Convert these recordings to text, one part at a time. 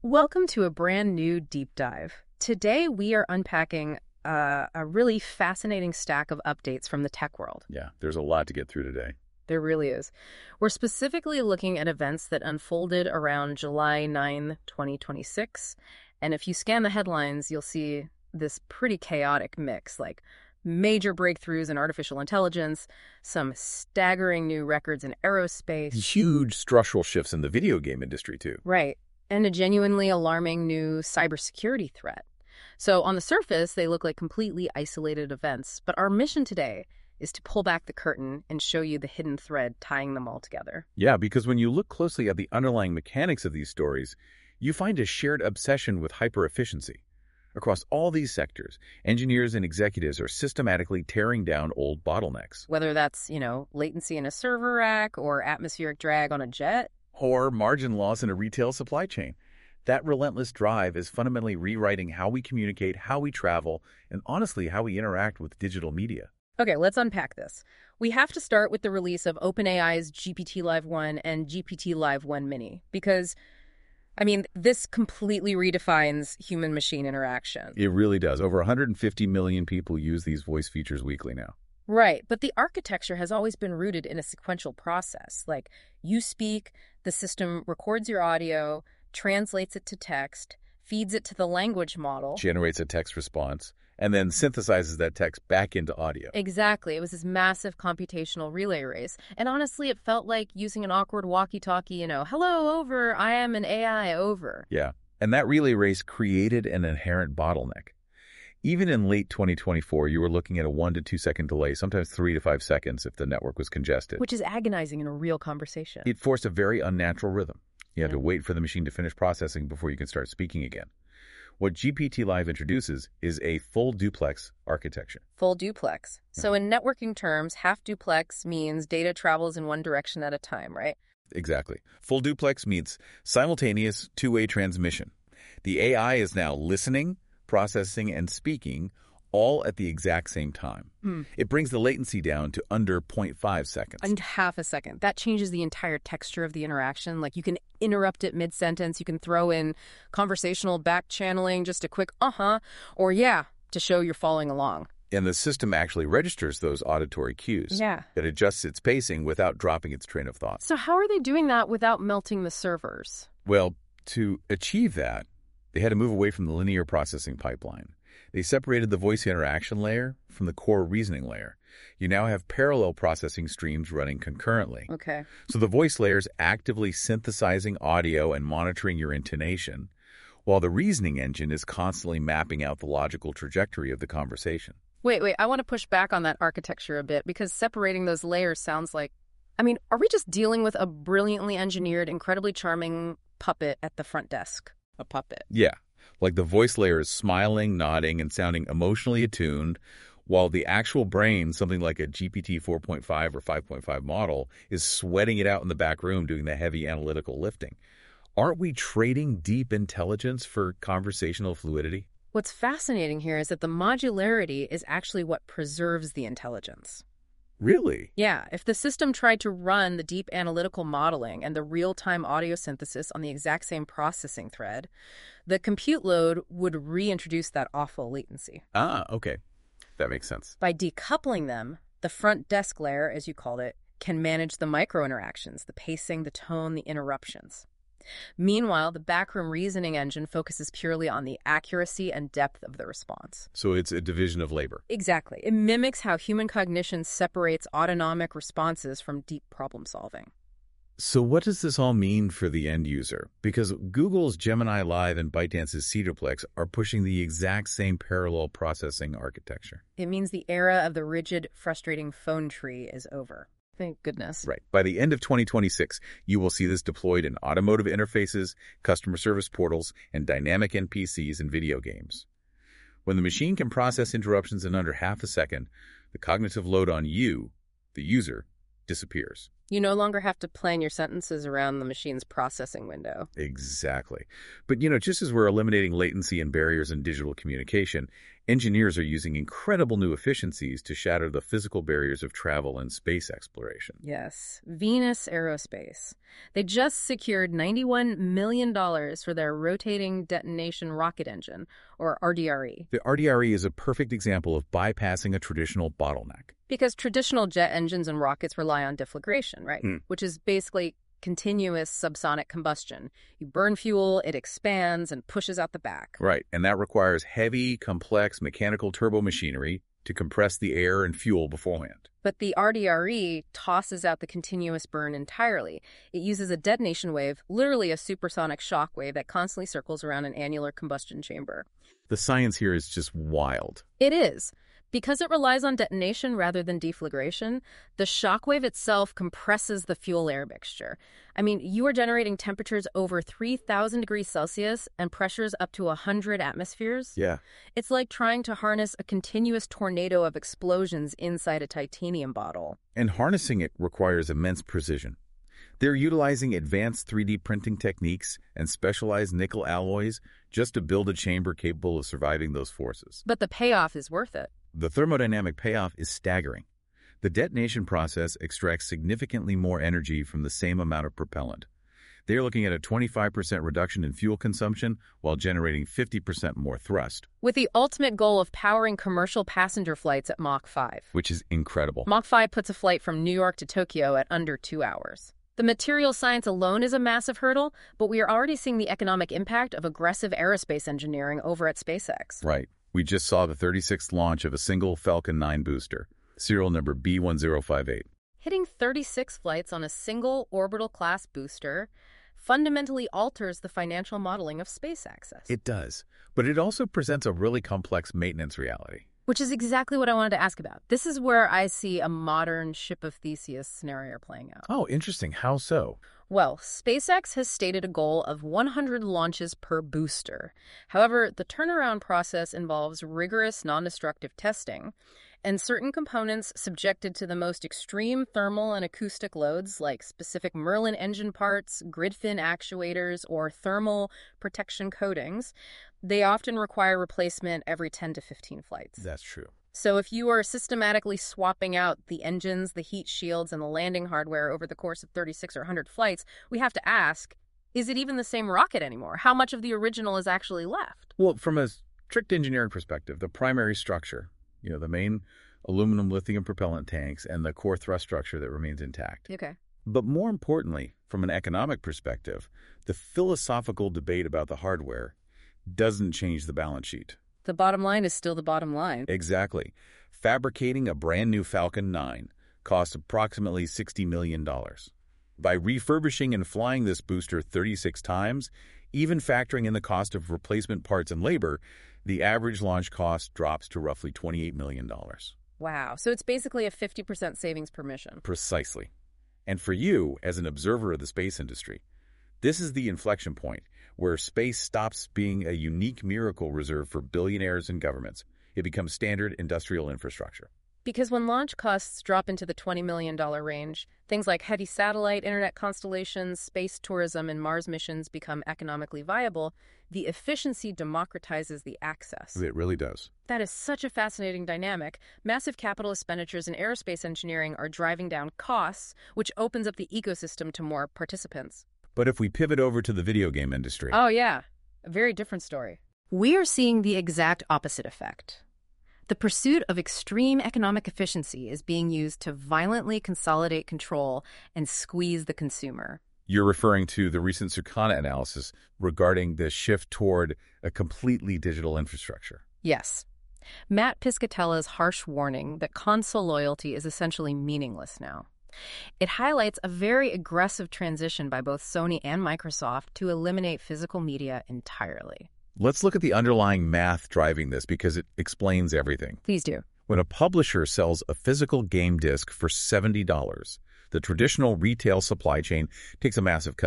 Welcome to a brand new deep dive. Today we are unpacking a really fascinating stack of updates from the tech world. Yeah, there's a lot to get through today. There really is. We're specifically looking at events that unfolded around July 9, 2026. And if you scan the headlines, you'll see this pretty chaotic mix, like major breakthroughs in artificial intelligence, some staggering new records in aerospace. Huge structural shifts in the video game industry, too. Right. And a genuinely alarming new cybersecurity threat. So on the surface, they look like completely isolated events, but our mission today is to pull back the curtain and show you the hidden thread tying them all together. Yeah, because when you look closely at the underlying mechanics of these stories, you find a shared obsession with hyper-efficiency. Across all these sectors, engineers and executives are systematically tearing down old bottlenecks. Whether that's, latency in a server rack or atmospheric drag on a jet. Or margin loss in a retail supply chain. That relentless drive is fundamentally rewriting how we communicate, how we travel, and honestly, how we interact with digital media. Okay, let's unpack this. We have to start with the release of OpenAI's GPT-Live1 and GPT-Live1 Mini, because, this completely redefines human-machine interaction. It really does. Over 150 million people use these voice features weekly now. Right, but the architecture has always been rooted in a sequential process. Like, you speak, the system records your audio, translates it to text, feeds it to the language model, Generates a text response, and then synthesizes that text back into audio. Exactly. It was this massive computational relay race. And honestly, it felt like using an awkward walkie-talkie, hello, over, I am an AI, over. Yeah, and that relay race created an inherent bottleneck. Even in late 2024, you were looking at a 1 to 2 second delay, sometimes 3 to 5 seconds if the network was congested. Which is agonizing in a real conversation. It forced a very unnatural rhythm. You had to wait for the machine to finish processing before you can start speaking again. What GPT Live introduces is a full duplex architecture. Full duplex. So in networking terms, half duplex means data travels in one direction at a time, right? Exactly. Full duplex means simultaneous two-way transmission. The AI is now listening, processing, and speaking all at the exact same time. It brings the latency down to under 0.5 seconds. And half a second. That changes the entire texture of the interaction. Like, you can interrupt it mid-sentence. You can throw in conversational back-channeling, just a quick or yeah, to show you're following along. And the system actually registers those auditory cues. Yeah. It adjusts its pacing without dropping its train of thought. So how are they doing that without melting the servers? Well, to achieve that, they had to move away from the linear processing pipeline. They separated the voice interaction layer from the core reasoning layer. You now have parallel processing streams running concurrently. Okay. So the voice layer is actively synthesizing audio and monitoring your intonation, while the reasoning engine is constantly mapping out the logical trajectory of the conversation. Wait, I want to push back on that architecture a bit, because separating those layers sounds like, are we just dealing with a brilliantly engineered, incredibly charming puppet at the front desk? A puppet. Yeah. Like the voice layer is smiling, nodding, and sounding emotionally attuned, while the actual brain, something like a GPT 4.5 or 5.5 model, is sweating it out in the back room doing the heavy analytical lifting. Aren't we trading deep intelligence for conversational fluidity? What's fascinating here is that the modularity is actually what preserves the intelligence. Really? Yeah, if the system tried to run the deep analytical modeling and the real-time audio synthesis on the exact same processing thread, the compute load would reintroduce that awful latency. Ah, okay. That makes sense. By decoupling them, the front desk layer, as you called it, can manage the micro-interactions, the pacing, the tone, the interruptions. Meanwhile, the backroom reasoning engine focuses purely on the accuracy and depth of the response. So it's a division of labor. Exactly. It mimics how human cognition separates autonomic responses from deep problem solving. So what does this all mean for the end user? Because Google's Gemini Live and ByteDance's Cedarplex are pushing the exact same parallel processing architecture. It means the era of the rigid, frustrating phone tree is over. Thank goodness. Right. By the end of 2026, you will see this deployed in automotive interfaces, customer service portals, and dynamic NPCs in video games. When the machine can process interruptions in under half a second, the cognitive load on you, the user, disappears. You no longer have to plan your sentences around the machine's processing window. Exactly. But, just as we're eliminating latency and barriers in digital communication, engineers are using incredible new efficiencies to shatter the physical barriers of travel and space exploration. Yes, Venus Aerospace. They just secured $91 million for their rotating detonation rocket engine, or RDRE. The RDRE is a perfect example of bypassing a traditional bottleneck. Because traditional jet engines and rockets rely on deflagration, right? Which is basically continuous subsonic combustion. You burn fuel, it expands and pushes out the back. Right, and that requires heavy, complex mechanical turbomachinery to compress the air and fuel beforehand. But the RDRE tosses out the continuous burn entirely. It uses a detonation wave, literally a supersonic shock wave that constantly circles around an annular combustion chamber. The science here is just wild. It is. Because it relies on detonation rather than deflagration, the shockwave itself compresses the fuel-air mixture. I mean, you are generating temperatures over 3,000 degrees Celsius and pressures up to 100 atmospheres. Yeah. It's like trying to harness a continuous tornado of explosions inside a titanium bottle. And harnessing it requires immense precision. They're utilizing advanced 3D printing techniques and specialized nickel alloys just to build a chamber capable of surviving those forces. But the payoff is worth it. The thermodynamic payoff is staggering. The detonation process extracts significantly more energy from the same amount of propellant. They are looking at a 25% reduction in fuel consumption while generating 50% more thrust. With the ultimate goal of powering commercial passenger flights at Mach 5. Which is incredible. Mach 5 puts a flight from New York to Tokyo at under 2 hours. The material science alone is a massive hurdle, but we are already seeing the economic impact of aggressive aerospace engineering over at SpaceX. Right. We just saw the 36th launch of a single Falcon 9 booster, serial number B1058. Hitting 36 flights on a single orbital-class booster fundamentally alters the financial modeling of space access. It does, but it also presents a really complex maintenance reality. Which is exactly what I wanted to ask about. This is where I see a modern Ship of Theseus scenario playing out. Oh, interesting. How so? Well, SpaceX has stated a goal of 100 launches per booster. However, the turnaround process involves rigorous non-destructive testing, and certain components subjected to the most extreme thermal and acoustic loads, like specific Merlin engine parts, grid fin actuators, or thermal protection coatings, they often require replacement every 10 to 15 flights. That's true. So if you are systematically swapping out the engines, the heat shields, and the landing hardware over the course of 36 or 100 flights, we have to ask, is it even the same rocket anymore? How much of the original is actually left? Well, from a strict engineering perspective, the primary structure, the main aluminum lithium propellant tanks and the core thrust structure that remains intact. Okay. But more importantly, from an economic perspective, the philosophical debate about the hardware doesn't change the balance sheet. The bottom line is still the bottom line. Exactly. Fabricating a brand new Falcon 9 costs approximately $60 million. By refurbishing and flying this booster 36 times, even factoring in the cost of replacement parts and labor, the average launch cost drops to roughly $28 million. Wow. So it's basically a 50% savings per mission. Precisely. And for you, as an observer of the space industry, this is the inflection point where space stops being a unique miracle reserved for billionaires and governments. It becomes standard industrial infrastructure. Because when launch costs drop into the $20 million range, things like heavy satellite, internet constellations, space tourism, and Mars missions become economically viable, the efficiency democratizes the access. It really does. That is such a fascinating dynamic. Massive capital expenditures in aerospace engineering are driving down costs, which opens up the ecosystem to more participants. But if we pivot over to the video game industry... Oh, yeah. A very different story. We are seeing the exact opposite effect. The pursuit of extreme economic efficiency is being used to violently consolidate control and squeeze the consumer. You're referring to the recent Circana analysis regarding the shift toward a completely digital infrastructure. Yes. Matt Piscatella's harsh warning that console loyalty is essentially meaningless now. It highlights a very aggressive transition by both Sony and Microsoft to eliminate physical media entirely. Let's look at the underlying math driving this because it explains everything. Please do. When a publisher sells a physical game disc for $70, the traditional retail supply chain takes a massive cut.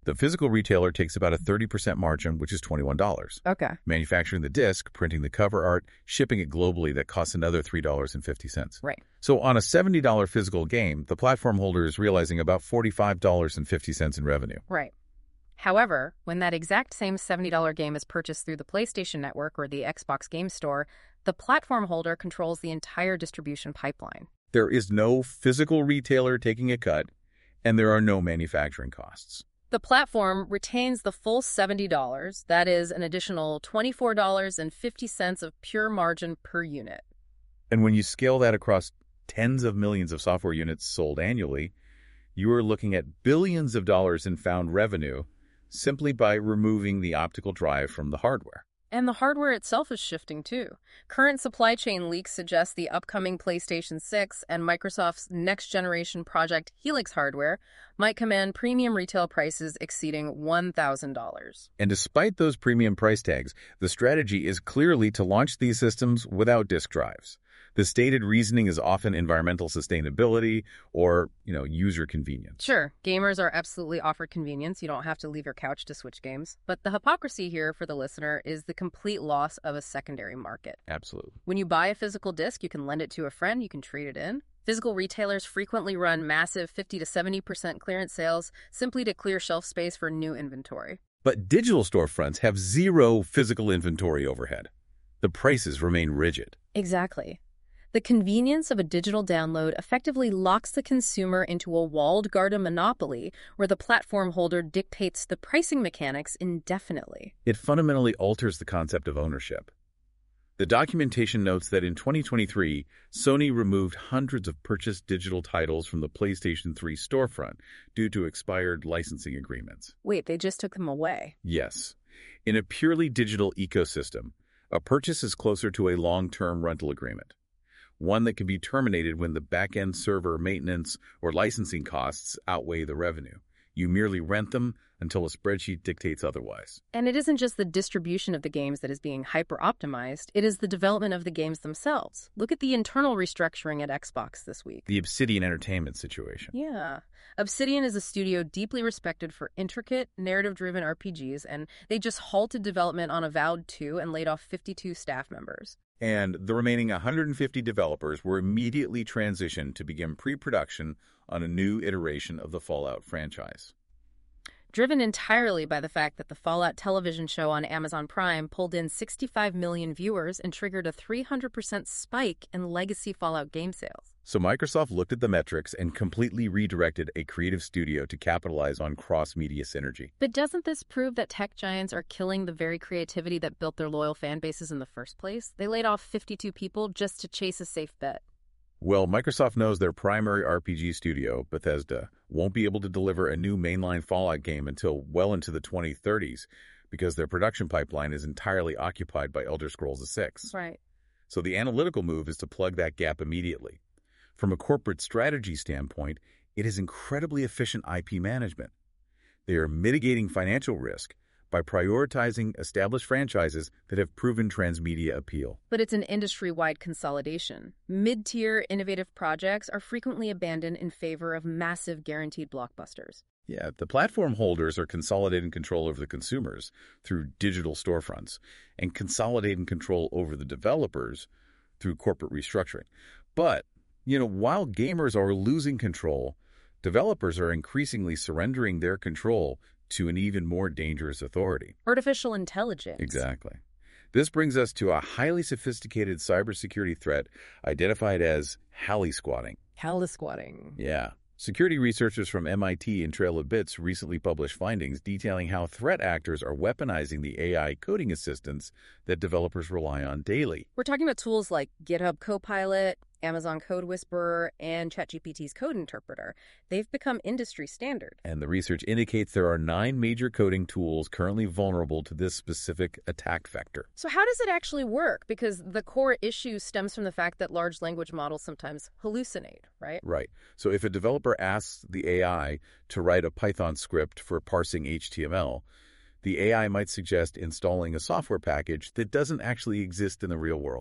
The physical retailer takes about a 30% margin, which is $21. Okay. Manufacturing the disc, printing the cover art, shipping it globally, that costs another $3.50. Right. So on a $70 physical game, the platform holder is realizing about $45.50 in revenue. Right. However, when that exact same $70 game is purchased through the PlayStation Network or the Xbox Game Store, the platform holder controls the entire distribution pipeline. There is no physical retailer taking a cut, and there are no manufacturing costs. The platform retains the full $70, that is an additional $24.50 of pure margin per unit. And when you scale that across tens of millions of software units sold annually, you are looking at billions of dollars in found revenue simply by removing the optical drive from the hardware. And the hardware itself is shifting too. Current supply chain leaks suggest the upcoming PlayStation 6 and Microsoft's next-generation Project Helix hardware might command premium retail prices exceeding $1,000. And despite those premium price tags, the strategy is clearly to launch these systems without disk drives. The stated reasoning is often environmental sustainability or, user convenience. Sure, gamers are absolutely offered convenience. You don't have to leave your couch to switch games. But the hypocrisy here for the listener is the complete loss of a secondary market. Absolutely. When you buy a physical disc, you can lend it to a friend, you can trade it in. Physical retailers frequently run massive 50 to 70% clearance sales simply to clear shelf space for new inventory. But digital storefronts have zero physical inventory overhead. The prices remain rigid. Exactly. The convenience of a digital download effectively locks the consumer into a walled garden monopoly where the platform holder dictates the pricing mechanics indefinitely. It fundamentally alters the concept of ownership. The documentation notes that in 2023, Sony removed hundreds of purchased digital titles from the PlayStation 3 storefront due to expired licensing agreements. Wait, they just took them away? Yes. In a purely digital ecosystem, a purchase is closer to a long-term rental agreement, one that can be terminated when the back-end server maintenance or licensing costs outweigh the revenue. You merely rent them until a spreadsheet dictates otherwise. And it isn't just the distribution of the games that is being hyper-optimized, it is the development of the games themselves. Look at the internal restructuring at Xbox this week. The Obsidian Entertainment situation. Yeah. Obsidian is a studio deeply respected for intricate, narrative-driven RPGs, and they just halted development on Avowed 2 and laid off 52 staff members. And the remaining 150 developers were immediately transitioned to begin pre-production on a new iteration of the Fallout franchise. Driven entirely by the fact that the Fallout television show on Amazon Prime pulled in 65 million viewers and triggered a 300% spike in legacy Fallout game sales. So Microsoft looked at the metrics and completely redirected a creative studio to capitalize on cross-media synergy. But doesn't this prove that tech giants are killing the very creativity that built their loyal fan bases in the first place? They laid off 52 people just to chase a safe bet. Well, Microsoft knows their primary RPG studio, Bethesda, won't be able to deliver a new mainline Fallout game until well into the 2030s because their production pipeline is entirely occupied by Elder Scrolls VI. Right. So the analytical move is to plug that gap immediately. From a corporate strategy standpoint, it is incredibly efficient IP management. They are mitigating financial risk by prioritizing established franchises that have proven transmedia appeal. But it's an industry-wide consolidation. Mid-tier, innovative projects are frequently abandoned in favor of massive guaranteed blockbusters. Yeah, the platform holders are consolidating control over the consumers through digital storefronts and consolidating control over the developers through corporate restructuring. But, while gamers are losing control, developers are increasingly surrendering their control to an even more dangerous authority. Artificial intelligence. Exactly. This brings us to a highly sophisticated cybersecurity threat identified as Halisquatting. Halisquatting. Yeah. Security researchers from MIT and Trail of Bits recently published findings detailing how threat actors are weaponizing the AI coding assistants that developers rely on daily. We're talking about tools like GitHub Copilot, Amazon Code Whisperer, and ChatGPT's Code Interpreter. They've become industry standard. And the research indicates there are 9 major coding tools currently vulnerable to this specific attack vector. So how does it actually work? Because the core issue stems from the fact that large language models sometimes hallucinate, right? Right. So if a developer asks the AI to write a Python script for parsing HTML, the AI might suggest installing a software package that doesn't actually exist in the real world.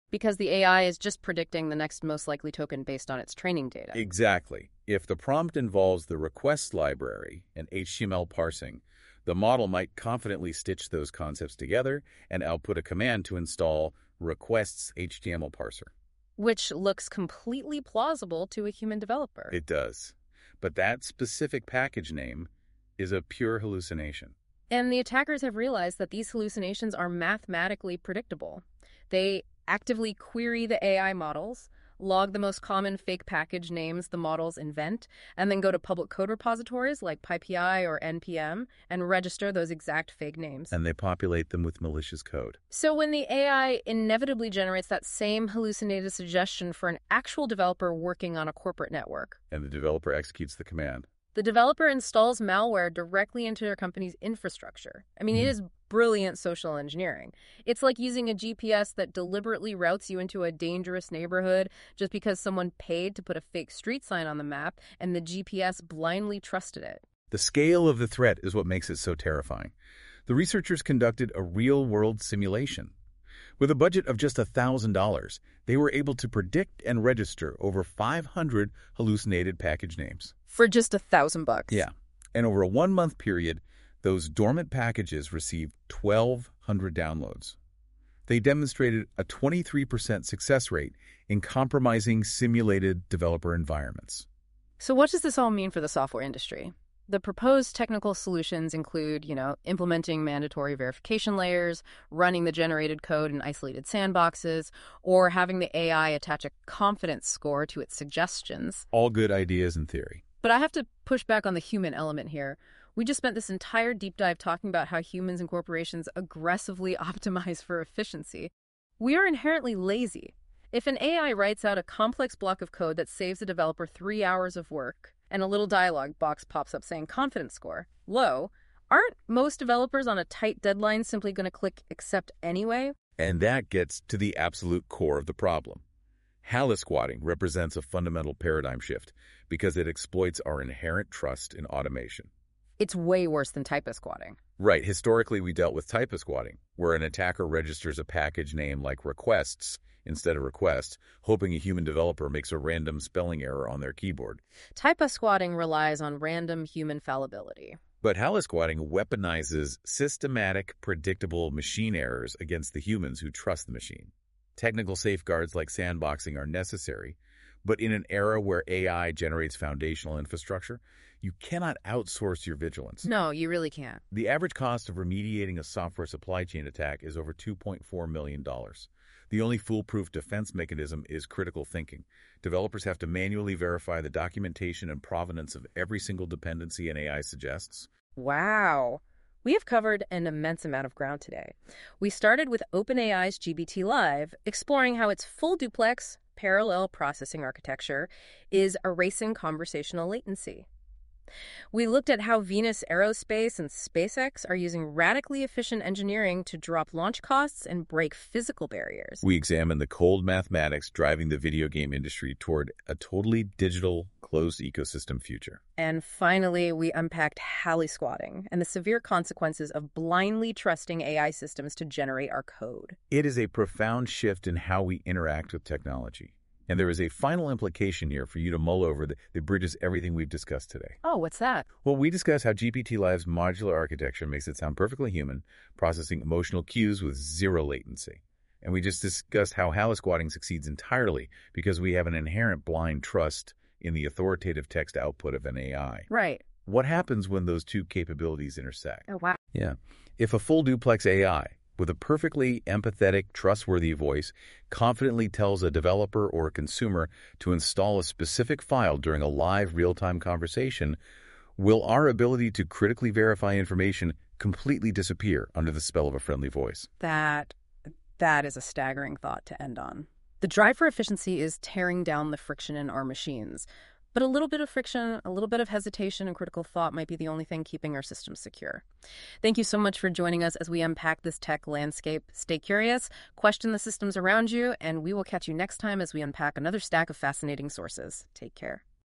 Because the AI is just predicting the next most likely token based on its training data. Exactly. If the prompt involves the request library and HTML parsing, the model might confidently stitch those concepts together and output a command to install requests HTML parser. Which looks completely plausible to a human developer. It does. But that specific package name is a pure hallucination. And the attackers have realized that these hallucinations are mathematically predictable. They actively query the AI models, log the most common fake package names the models invent, and then go to public code repositories like PyPI or NPM and register those exact fake names. And they populate them with malicious code. So when the AI inevitably generates that same hallucinated suggestion for an actual developer working on a corporate network, And the developer executes the command. the developer installs malware directly into their company's infrastructure. I mean, it is brilliant social engineering. It's like using a GPS that deliberately routes you into a dangerous neighborhood just because someone paid to put a fake street sign on the map and the GPS blindly trusted it. The scale of the threat is what makes it so terrifying. The researchers conducted a real-world simulation. With a budget of just $1,000, they were able to predict and register over 500 hallucinated package names. For just $1,000. Yeah. And over a 1-month period, those dormant packages received 1,200 downloads. They demonstrated a 23% success rate in compromising simulated developer environments. So what does this all mean for the software industry? The proposed technical solutions include, implementing mandatory verification layers, running the generated code in isolated sandboxes, or having the AI attach a confidence score to its suggestions. All good ideas in theory. But I have to push back on the human element here. We just spent this entire deep dive talking about how humans and corporations aggressively optimize for efficiency. We are inherently lazy. If an AI writes out a complex block of code that saves a developer 3 hours of work, and a little dialog box pops up saying confidence score low, aren't most developers on a tight deadline simply going to click accept anyway? And that gets to the absolute core of the problem. Hallusquatting represents a fundamental paradigm shift because it exploits our inherent trust in automation. It's way worse than typo-squatting. Right. Historically, we dealt with typo-squatting, where an attacker registers a package name like requests instead of request, hoping a human developer makes a random spelling error on their keyboard. Typo-squatting relies on random human fallibility. But hallusquatting weaponizes systematic, predictable machine errors against the humans who trust the machine. Technical safeguards like sandboxing are necessary, but in an era where AI generates foundational infrastructure, you cannot outsource your vigilance. No, you really can't. The average cost of remediating a software supply chain attack is over $2.4 million. The only foolproof defense mechanism is critical thinking. Developers have to manually verify the documentation and provenance of every single dependency an AI suggests. Wow. We have covered an immense amount of ground today. We started with OpenAI's GPT Live, exploring how its full duplex parallel processing architecture is erasing conversational latency. We looked at how Venus Aerospace and SpaceX are using radically efficient engineering to drop launch costs and break physical barriers. We examined the cold mathematics driving the video game industry toward a totally digital, closed ecosystem future. And finally, we unpacked hallusquatting and the severe consequences of blindly trusting AI systems to generate our code. It is a profound shift in how we interact with technology. And there is a final implication here for you to mull over that bridges everything we've discussed today. Oh, what's that? Well, we discuss how GPT Live's modular architecture makes it sound perfectly human, processing emotional cues with zero latency. And we just discussed how hallusquatting succeeds entirely because we have an inherent blind trust in the authoritative text output of an AI. Right. What happens when those two capabilities intersect? Oh, wow. Yeah. If a full duplex AI with a perfectly empathetic, trustworthy voice confidently tells a developer or a consumer to install a specific file during a live real-time conversation, will our ability to critically verify information completely disappear under the spell of a friendly voice? That is a staggering thought to end on. The drive for efficiency is tearing down the friction in our machines. But a little bit of friction, a little bit of hesitation and critical thought might be the only thing keeping our systems secure. Thank you so much for joining us as we unpack this tech landscape. Stay curious, question the systems around you, and we will catch you next time as we unpack another stack of fascinating sources. Take care.